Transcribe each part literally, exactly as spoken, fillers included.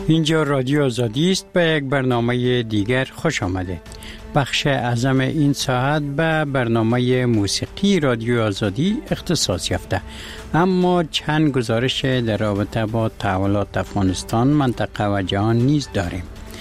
اینجا رادیو آزادی است. به یک برنامه دیگر خوش آمدید. بخش اعظم این ساعت به برنامه موسیقی رادیو آزادی اختصاص یافته، اما چند گزارش در رابطه با تحولات افغانستان، منطقه و جهان نیز داریم.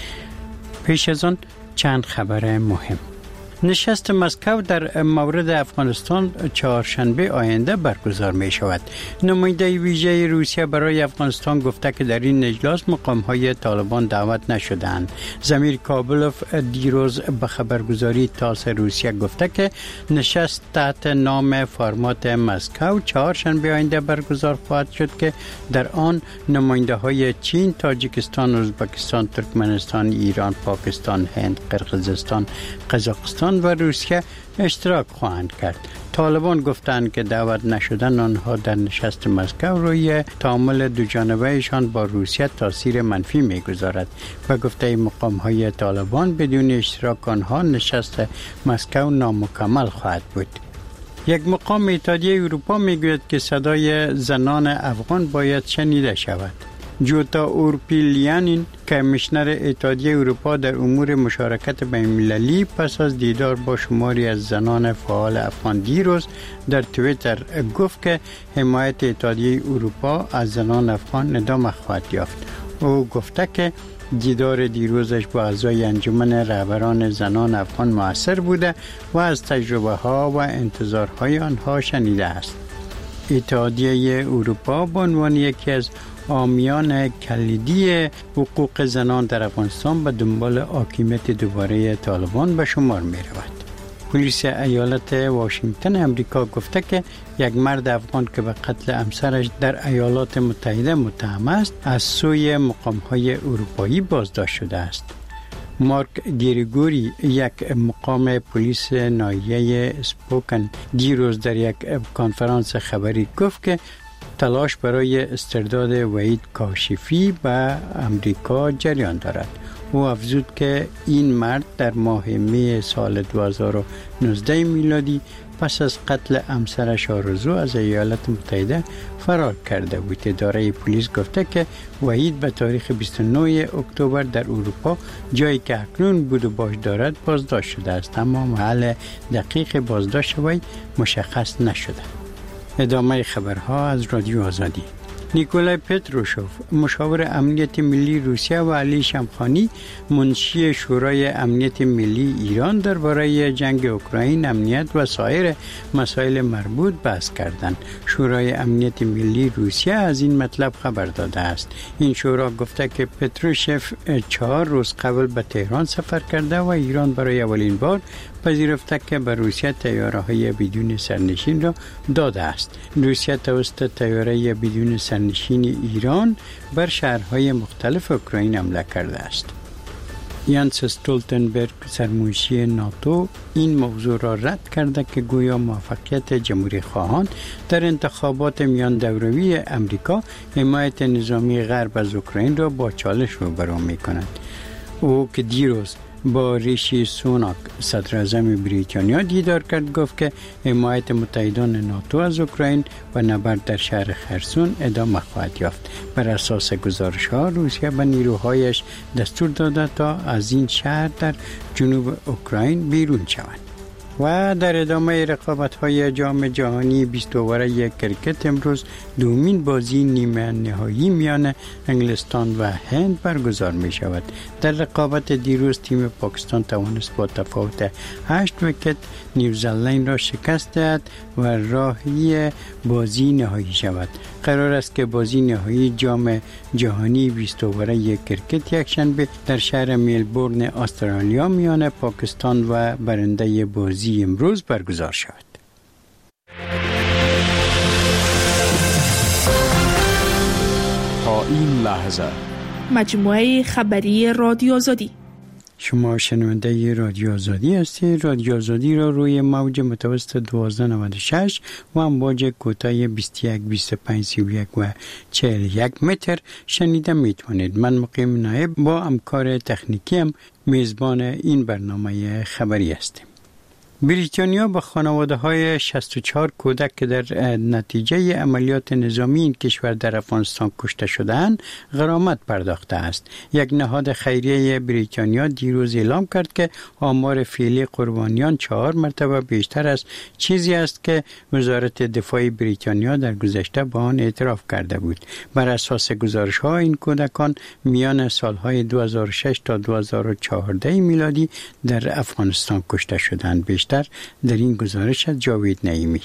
پیش از آن چند خبر مهم. نشست مسکو در مورد افغانستان چهارشنبه آینده برگزار می شود. نماینده ویژه روسیه برای افغانستان گفته که در این اجلاس مقام‌های طالبان دعوت نشدند. زمیر کابلوف دیروز به خبرگزاری تاس روسیه گفته که نشست تحت نام فرمات مسکو چهارشنبه آینده برگزار خواهد شد که در آن نماینده های چین، تاجیکستان، ازبکستان، ترکمنستان، ایران، پاکستان، هند، قرقیزستان، قزاقستان و روسیه اشتراک خواهند کرد. طالبان گفتند که دعوت نشدن آنها در نشست مسکو روی تعامل دو جانبه‌شان با روسیه تاثیر منفی می‌گذارد. به گفته مقام‌های طالبان بدون اشتراک آنها نشست مسکو نامکمل خواهد بود. یک مقام اتحادیه اروپا میگوید که صدای زنان افغان باید شنیده شود. جوتا اورپیلیانین کمیشنر اتحادیه اروپا در امور مشارکت بین‌المللی پس از دیدار با شماری از زنان فعال افغان دیروز در توییتر گفت که حمایت اتحادیه اروپا از زنان افغان ادامه خواهد یافت. او گفته که دیدار دیروزش با اعضای انجمن رهبران زنان افغان مؤثر بوده و از تجربه ها و انتظارهای آنها شنیده است. اتحادیه اروپا به عنوان یکی از حامیان کلیدی حقوق زنان در افغانستان به دنبال حاکمیت دوباره طالبان به شمار می رود. پلیس ایالت واشنگتن امریکا گفته که یک مرد افغان که به قتل همسرش در ایالات متحده متهم است از سوی مقام‌های اروپایی بازداشت شده است. مارک گریگوری، یک مقام پلیس ناحیه اسپوکن، دیروز در یک کنفرانس خبری گفت که تلاش برای استرداد وحید کاشفی به امریکا جریان دارد. او افزود که این مرد در ماه می سال دو هزار و نوزده میلادی پس از قتل همسرش آرزو از ایالات متحده فرار کرده بود. اداره پلیس گفته که وحید به تاریخ بیست و نه اکتبر در اروپا، جایی که اکنون بود و باش دارد، بازداشت شده است، اما محل دقیق بازداشت وی مشخص نشده. ادامه خبرها از رادیو آزادی. نیکولای پتروشوف، مشاور امنیت ملی روسیه، و علی شمخانی، منشی شورای امنیت ملی ایران، درباره جنگ اوکراین، امنیت و سایر مسائل مربوط بحث کردند. شورای امنیت ملی روسیه از این مطلب خبر داده است. این شورا گفته که پتروشوف چهار روز قبل به تهران سفر کرده و ایران برای اولین بار پذیرفته که به روسیه طیاره‌های بدون سرنشین را داده است. روسیه توسط طیاره بدون سرنشین ایران بر شهرهای مختلف اوکراین حمله کرده است. یانس استولتنبرگ، سرمنشی ناتو، این موضوع را رد کرده که گویا موفقیت جمهوری خواهان در انتخابات میان دوروی امریکا حمایت نظامی غرب از اوکراین را با چالش روبرو می‌کند. او که دیروز با ریشی سوناک، صدر اعظم بریتانیا، دیدار کرد، گفت که حمایت متحدان ناتو از اوکراین و نبرد در شهر خرسون ادامه خواهد یافت. بر اساس گزارش‌ها روسیه به نیروهایش دستور داده تا از این شهر در جنوب اوکراین بیرون شوند. و در ادامه رقابت‌های جام جهانی بیست اووره کرکت امروز دومین بازی نیمه نهایی میان انگلستان و هند برگزار می شود. در رقابت دیروز تیم پاکستان توانست با تفاوت هشت ویکت نیوزلند را شکست دهد و راهی بازی نهایی شود. قرار است که بازی نهایی جام جهانی بیست اووره کرکت یکشنبه در شهر ملبورن استرالیا میان پاکستان و برنده بازی امروز برگزار شود. تا این لحظه مجموعه خبری رادیو آزادی. شما شنونده رادیو آزادی هستید. رادیو آزادی را روی موج متوسط دوازده نود و شش و امواج کوتاه بیست و یک، بیست و پنج، سی و یک و چهل و یک متر شنیده میتونید. من مقیم نایب با همکار تکنیکی هم میزبان این برنامه خبری هستیم. بریتانیا به خانواده های شصت و چهار کودک که در نتیجه عملیات نظامی این کشور در افغانستان کشته شدند غرامت پرداخته است. یک نهاد خیریه بریتانیا دیروز اعلام کرد که آمار فعلی قربانیان چهار مرتبه بیشتر از چیزی است که وزارت دفاع بریتانیا در گذشته با آن اعتراف کرده بود. بر اساس گزارش ها این کودکان میان سالهای دو هزار و شش تا دو هزار و چهارده میلادی در افغانستان کشته شدند. بیشتر در این گزارش از جاوید نعیمی.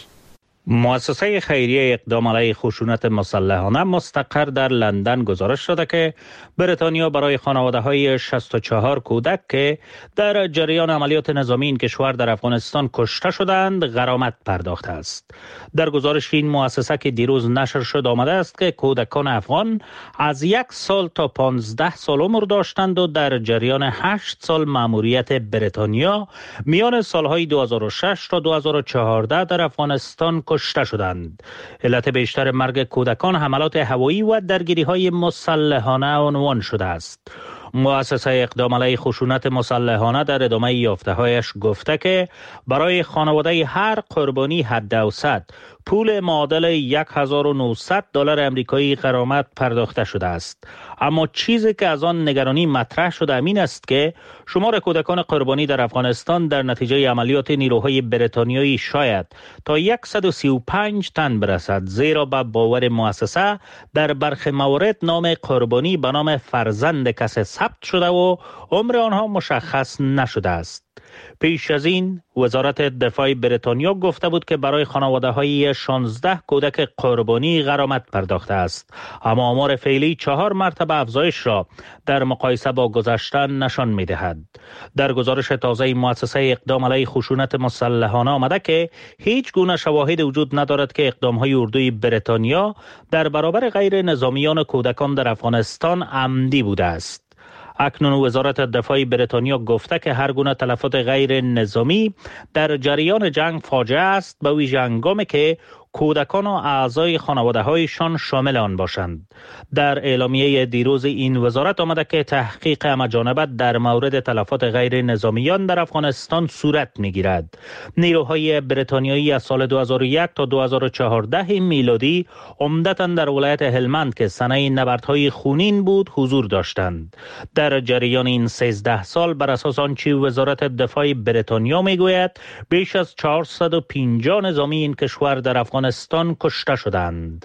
مؤسسه خیریه اقدام علیه خشونت مسلحانه مستقر در لندن گزارش شده که بریتانیا برای خانواده‌های شصت و چهار کودک که در جریان عملیات نظامی این کشور در افغانستان کشته شدند غرامت پرداخته است. در گزارش این مؤسسه که دیروز نشر شد آمده است که کودکان افغان از یک سال تا پانزده سال عمر داشتند و در جریان هشت سال مأموریت بریتانیا میان سالهای دو هزار و شش تا دو هزار و چهارده در افغانستان کشته شدند. علت بیشتر مرگ کودکان حملات هوایی و درگیری‌های مسلحانه عنوان شده است. مؤسسه اقدام علیه خشونت مسلحانه در ادامه یافته‌هایش گفته که برای خانواده هر قربانی حداوسط پول معادل هزار و نهصد دلار آمریکایی غرامت پرداخته شده است. اما چیزی که از آن نگرانی مطرح شده این است که شمار کودکان قربانی در افغانستان در نتیجه عملیات نیروهای بریتانیایی شاید تا صد و سی و پنج تن برسد، زیرا به باور مؤسسه در برخی موارد نام قربانی به نام فرزند کسی ثبت شده و عمر آنها مشخص نشده است. پیش از این وزارت دفاع بریتانیا گفته بود که برای خانواده‌های شانزده کودک قربانی غرامت پرداخته است، اما آمار فعلی چهار مرتبه افزایش را در مقایسه با گذشته نشان می‌دهد. در گزارش تازه مؤسسه اقدام علیه خشونت مسلحانه آمده که هیچ گونه شواهد وجود ندارد که اقدام‌های اردوی بریتانیا در برابر غیر نظامیان کودکان در افغانستان عمدی بوده است. اکنون وزارت دفاع بریتانیا گفته که هر گونه تلفات غیر نظامی در جریان جنگ فاجعه است، به ویژه هنگامی که کودکان و اعضای خانواده هایشان شامل آن باشند. در اعلامیه دیروز این وزارت آمده که تحقیق همه‌جانبه در مورد تلفات غیر نظامیان در افغانستان صورت می‌گیرد. نیروهای بریتانیایی از سال دو هزار و یک تا دو هزار و چهارده میلادی عمدتاً در ولایت هلمند که صحنه نبردهای خونین بود حضور داشتند. در جریان این سیزده سال بر اساس آنچه وزارت دفاع بریتانیا میگوید بیش از چهارصد و پنجاه نظامی این کشور در افغانستان افغانستان کشته شدند.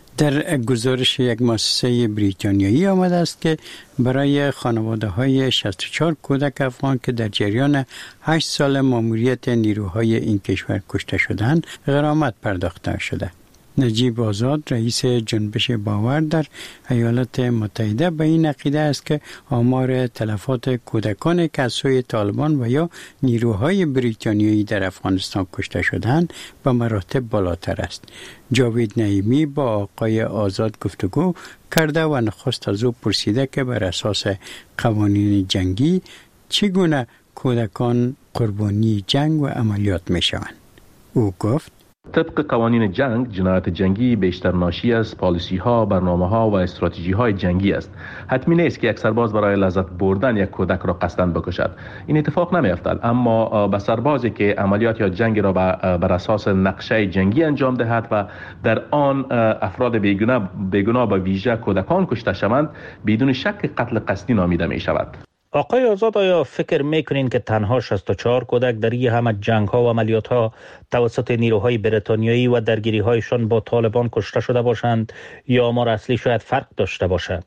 در گزارش یک مؤسسه بریتانیایی آمده است که برای خانواده های شصت و چهار کودک افغان که در جریان هشت سال مأموریت نیروهای این کشور کشته شدند غرامت پرداخته شده. نجیب آزاد رئیس جنبش باور در ایالات متحده به این عقیده است که آمار تلفات کودکان که از سوی طالبان و یا نیروهای بریتانیایی در افغانستان کشته شدند به مراتب بالاتر است. جاوید نعیمی با آقای آزاد گفتگو کرده و نخست از او پرسیده که بر اساس قوانین جنگی چگونه کودکان قربانی جنگ و عملیات می شوند. او گفت طبق قوانین جنگ، جنایت جنگی بیشتر ناشی از پالیسی ها، برنامه ها و استراتژی های جنگی است. حتمی نیست که یک سرباز برای لذت بردن یک کودک را قصداً بکشد. این اتفاق نمی افتد، اما به سربازی که عملیات یا جنگ را بر اساس نقشه جنگی انجام دهد و در آن افراد بیگناه بیگناه به ویژه کودکان کشته شوند، بدون شک قتل قصدی نامیده می شود. آقای آزاد، آیا فکر میکنین که تنها شصت و چهار کودک در این همه جنگ ها و عملیات ها توسط نیروهای بریتانیایی و درگیری هایشان با طالبان کشته شده باشند یا آمار اصلی شاید فرق داشته باشد؟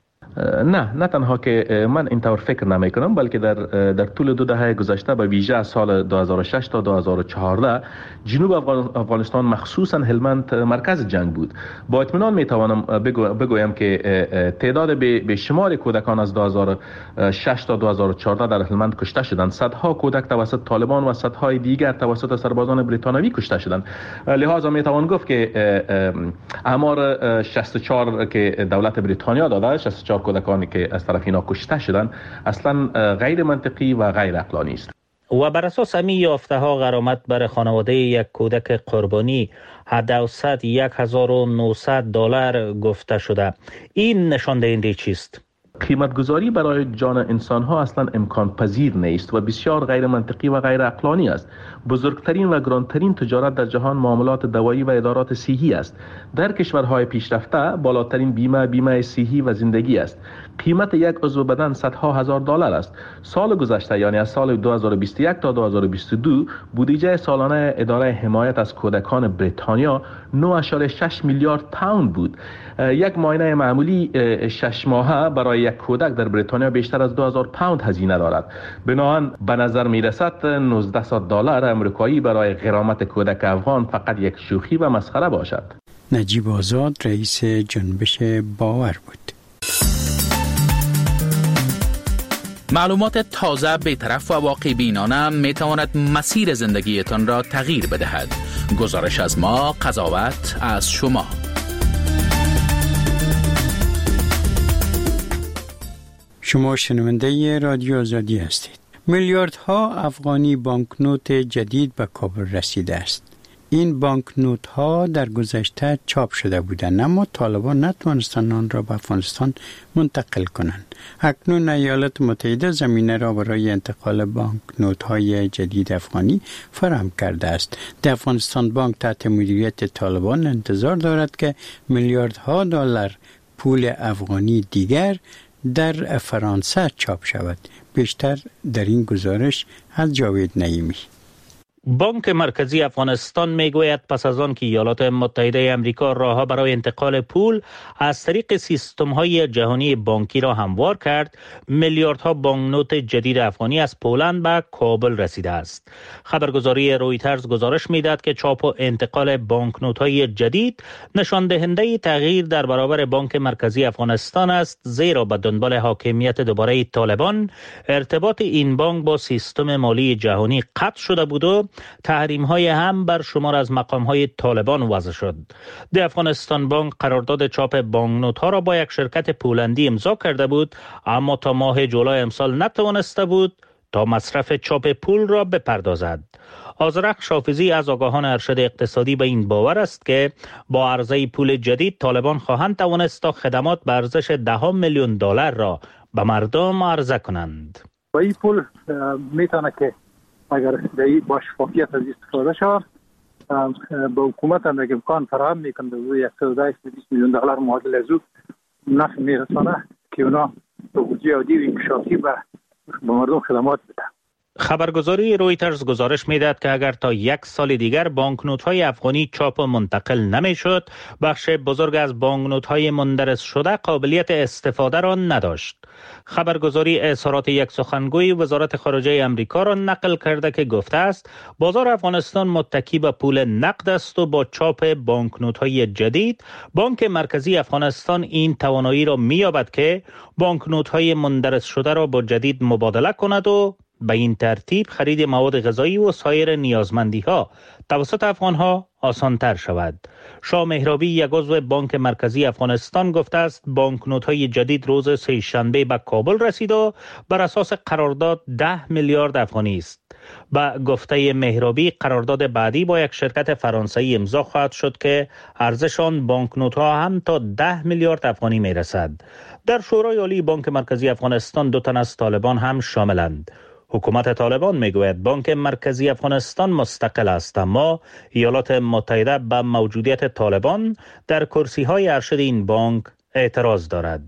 نه نه تنها که من اینطور فکر نمی کنم، بلکه در در طول دو دهه گذشته به ویژه سال دو هزار و شش تا دو هزار و چهارده جنوب افغانستان مخصوصا هلمند مرکز جنگ بود. با اطمینان می توانم بگو بگویم که تعداد به شمار کودکان از دو هزار و شش تا دو هزار و چهارده در هلمند کشته شدند. صدها کودک توسط طالبان و صدهای دیگر توسط سربازان بریتانیایی کشته شدند. لذا می توان گفت که آمار شصت و چهار که دولت بریتانیا داده، شصت و چهار کودکانی که از طرف اینا کشته شدند، اصلا غیر منطقی و غیر عقلانی است. و بر اساس همین یافته ها غرامت بر خانواده یک کودک قربانی حداوسط هزار و نهصد دلار گفته شده. این نشان دهنده چیست؟ قیمتگذاری برای جان انسان ها اصلا امکان پذیر نیست و بسیار غیر منطقی و غیر عقلانی است. بزرگترین و گرانترین تجارت در جهان معاملات دوایی و ادارات صحی است. در کشورهای پیشرفته بالاترین بیمه بیمه صحی و زندگی است. قیمت یک عضو بدن صدها هزار دلار است. سال گذشته یعنی از سال دو هزار و بیست و یک تا دو هزار و بیست و دو بودجه سالانه اداره حمایت از کودکان بریتانیا نه و شش میلیارد پوند بود. یک معاینه معمولی شش ماهه برای یک کودک در بریتانیا بیشتر از دو هزار پوند هزینه دارد. بنابراین به نظر می رسد نوزده دلار امریکایی برای غرامت کودک افغان فقط یک شوخی و مسخره باشد. نجیب آزاد رئیس جنبش باور بود. معلومات تازه، بی‌طرف و واقع بینانه می تواند مسیر زندگیتان را تغییر بدهد. گزارش از ما، قضاوت از شما. شما شنونده رادیو آزادی هستید. میلیاردها افغانی بانکنوت جدید به کابل رسیده است. این بانکنوت ها در گذشته چاپ شده بودند، اما طالبان نتوانستند آن را به افغانستان منتقل کنند. اکنون ایالات متحده زمینه را برای انتقال بانکنوت های جدید افغانی فراهم کرده است. در افغانستان بانک تحت مدیریت طالبان انتظار دارد که میلیاردها دلار پول افغانی دیگر در فرانسه چاپ شود. بیشتر در این گزارش از جاوید نعیمی. بانک مرکزی افغانستان میگوید پس از آن که ایالات متحده آمریکا راهها برای انتقال پول از طریق سیستم‌های جهانی بانکی را هموار کرد، میلیاردها بانکنوت جدید افغانی از پولند به کابل رسیده است. خبرگزاری رویترز گزارش میدهد که چاپ و انتقال بانکنوت‌های جدید نشان دهنده تغییر در برابر بانک مرکزی افغانستان است، زیرا به دنبال حاکمیت دوباره طالبان ارتباط این بانک با سیستم مالی جهانی قطع شده بود و تحریم های هم بر شمار از مقام های طالبان وضع شد. در افغانستان بانک قرارداد چاپ بانکنوت ها را با یک شرکت پولندی امضا کرده بود، اما تا ماه جولای امسال نتوانسته بود تا مصرف چاپ پول را بپردازد. آذرخش حافظی از آگاهان ارشد اقتصادی به این باور است که با عرضه پول جدید طالبان خواهند توانست تا خدمات به ارزش ده میلیون دلار را به مردم عرضه کنند. با این پول میتونه که اگر دایی با شفافیت از استفاده شود با حکومت هم یک امکان فراهم میکنه صد و ده میلیون دلار معادل از او نفع میرسانه که اونا توجیه عادی و انکشافی به مردم خدمات بده. خبرگزاری رویترز گزارش میدهد که اگر تا یک سال دیگر بانکنوت‌های افغانی چاپ و منتقل نمیشد، بخش بزرگ از بانکنوت‌های مندرس شده قابلیت استفاده را نداشت. خبرگزاری اظهارات یک سخنگوی وزارت خارجه آمریکا را نقل کرده که گفته است بازار افغانستان متکی به پول نقد است و با چاپ بانکنوت‌های جدید بانک مرکزی افغانستان این توانایی را می‌یابد که بانکنوت‌های مندرس شده را با جدید مبادله کند و به این ترتیب خرید مواد غذایی و سایر نیازمندی‌ها توسط افغان‌ها آسان‌تر شود. شاه مهرابی یک عضو بانک مرکزی افغانستان گفته است بانکنوت‌های جدید روز سه شنبه به کابل رسید و بر اساس قرارداد ده میلیارد افغانی است. با گفته مهرابی قرارداد بعدی با یک شرکت فرانسوی امضا خواهد شد که ارزش آن بانکنوت‌ها هم تا ده میلیارد افغانی میرسد. در شورای عالی بانک مرکزی افغانستان دو تن از طالبان هم شاملند. حکومت طالبان میگوید بانک مرکزی افغانستان مستقل است، اما ایالات متحده به موجودیت طالبان در کرسی های ارشد این بانک اعتراض دارد.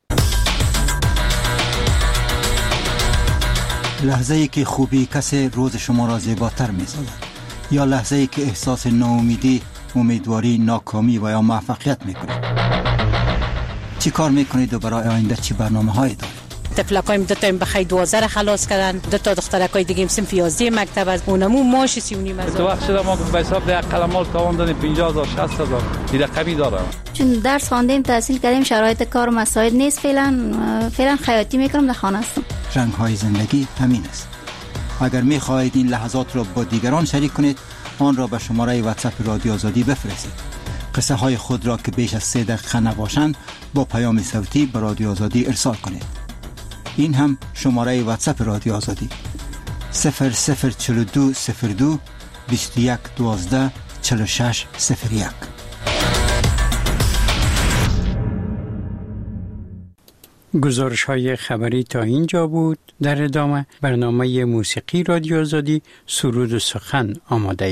لحظه ای که خوبی کسی روز شما را زیباتر می‌سازد، یا لحظه ای که احساس ناامیدی، امیدواری، ناکامی و یا موفقیت میکنید. چی کار میکنید و برای آینده چی برنامه‌هایی دارید؟ تفلکایم دو تا بخای دوازده را خلاص کردن، دو تا دخترکای دیگه هم صنف یازده مکتب از اونمو ماش سی و نیم هزار. تو وقت شده ما به حساب ده قلمال تاوان دادیم پنجاه هزار شصت هزار این رقمی دارم. چون درس خواندیم تحصیل کردیم شرایط کار و مساعد نیست، فعلا فعلا خیاطی میکنم در خانه هستم. رنگ های زندگی همین است. اگر میخواهید این لحظات را با دیگران شریک کنید، آن را به شماره واتساپ رادیو آزادی بفرستید. قصه های خود را که بیش از سه دقیقه نباشند با پیام صوتی به رادیو آزادی ارسال کنید. این هم شماره واتساپ رادیو آزادی صفر صفر چهل و دو صفر دو بیست و یک دوازده چهل و شش صفر یک. گزارش های خبری تا اینجا بود. در ادامه برنامه موسیقی رادیو آزادی سرود و سخن آماده